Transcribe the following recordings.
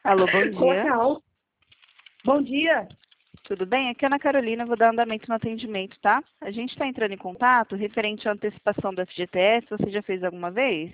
Alô, bom dia. Legal. Bom dia. Tudo bem? Aqui é a Ana Carolina, vou dar andamento no atendimento, tá? A gente está entrando em contato referente à antecipação do FGTS. Você já fez alguma vez?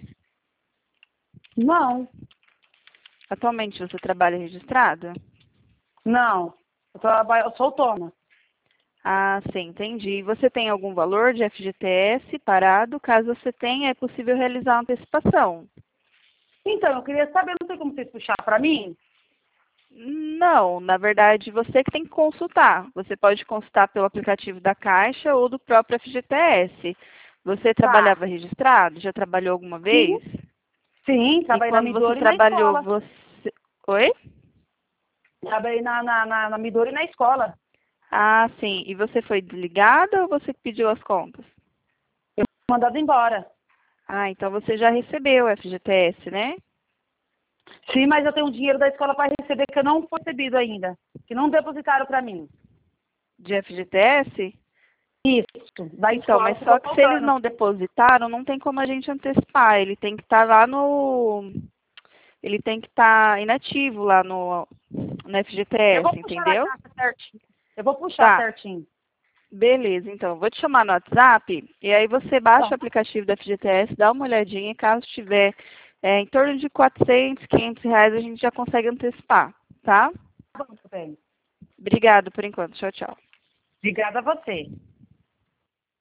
Não, Atualmente você trabalha registrado? não. Eu sou autônoma. Ah, sim, entendi. Você tem algum valor de FGTS parado? Caso você tenha, é possível realizar a antecipação. Então, eu queria saber, não tem como vocês puxar para mim? Não, na verdade, você que tem que consultar. Você pode consultar pelo aplicativo da Caixa ou do próprio FGTS. Você Tá. trabalhava registrado? Já trabalhou alguma Sim, vez? sim, E trabalhei na quando você Midori e na trabalhou, escola. você... Oi? Trabalhei na Midori e na escola. Ah, sim. E você foi desligada ou você pediu as contas? Mandado embora. Ah, então você já recebeu o FGTS, né? Sim, mas eu tenho dinheiro da escola para receber que eu não fui recebido ainda. Que não depositaram para mim. De FGTS? Isso, da Então, escola mas ficou só que se eles faltando. não depositaram, não tem como a gente antecipar. Ele tem que estar lá no... Ele tem que estar inativo lá no Eu FGTS, vou puxar na entendeu? caixa certinho. Eu vou puxar Tá. certinho. Beleza, então. Vou te chamar no WhatsApp e aí você baixa Tá, o aplicativo da FGTS, dá uma olhadinha e caso tiver em torno de 400, 500 reais, a gente já consegue antecipar, tá? bom, bem. Obrigado por enquanto. Tchau, tchau. Obrigada a você.